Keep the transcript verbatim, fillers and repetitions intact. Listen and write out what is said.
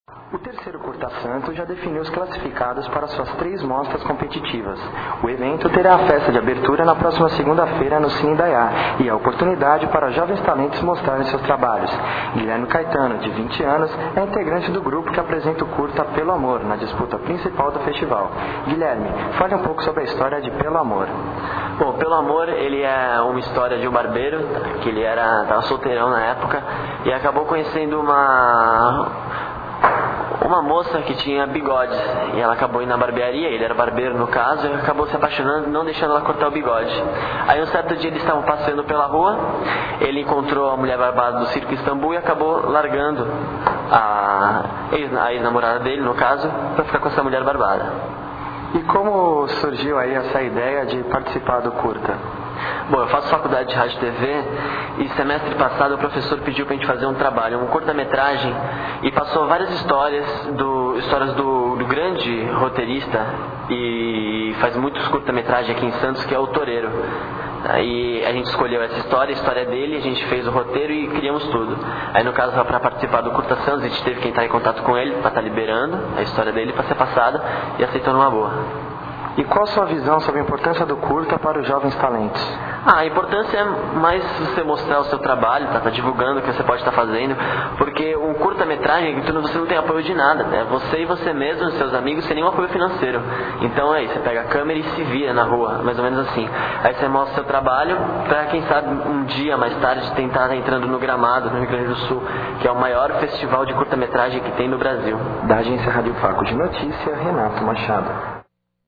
O terceiro Curta Santos já definiu os classificados para suas três mostras competitivas. O evento terá a festa de abertura na próxima segunda-feira no Cine Dayá e a oportunidade para jovens talentos mostrarem seus trabalhos. Guilherme Caetano, de vinte anos, é integrante do grupo que apresenta o curta Pelo Amor, na disputa principal do festival. Guilherme, fale um pouco sobre a história de Pelo Amor. Bom, Pelo Amor, ele é uma história de um barbeiro, que ele era estava solteirão na época, e acabou conhecendo uma... uma moça que tinha bigodes, e ela acabou indo na barbearia, ele era barbeiro no caso, e acabou se apaixonando, não deixando ela cortar o bigode. Aí um certo dia eles estavam passeando pela rua, ele encontrou a mulher barbada do Circo Istambul e acabou largando a ex-namorada dele, no caso, para ficar com essa mulher barbada. E como surgiu aí essa ideia de participar do curta? Bom, eu faço faculdade de rádio e T V e semestre passado o professor pediu pra gente fazer um trabalho, um curta-metragem, e passou várias histórias do, histórias do, do grande roteirista e faz muitos curta-metragens aqui em Santos, que é o Toreiro. Aí a gente escolheu essa história, a história dele, a gente fez o roteiro e criamos tudo. Aí no caso, para participar do Curta Santos, a gente teve que entrar em contato com ele para estar liberando a história dele para ser passada, e aceitou numa boa. E qual a sua visão sobre a importância do curta para os jovens talentos? Ah, a importância é mais você mostrar o seu trabalho, tá, tá divulgando o que você pode estar fazendo, porque um curta-metragem, você não tem apoio de nada, né? Você e você mesmo, seus amigos, sem nenhum apoio financeiro. Então é isso, você pega a câmera e se vira na rua, mais ou menos assim. Aí você mostra o seu trabalho para, quem sabe, um dia mais tarde tentar estar entrando no Gramado, no Rio Grande do Sul, que é o maior festival de curta-metragem que tem no Brasil. Da agência Rádio Faco de Notícia, Renato Machado.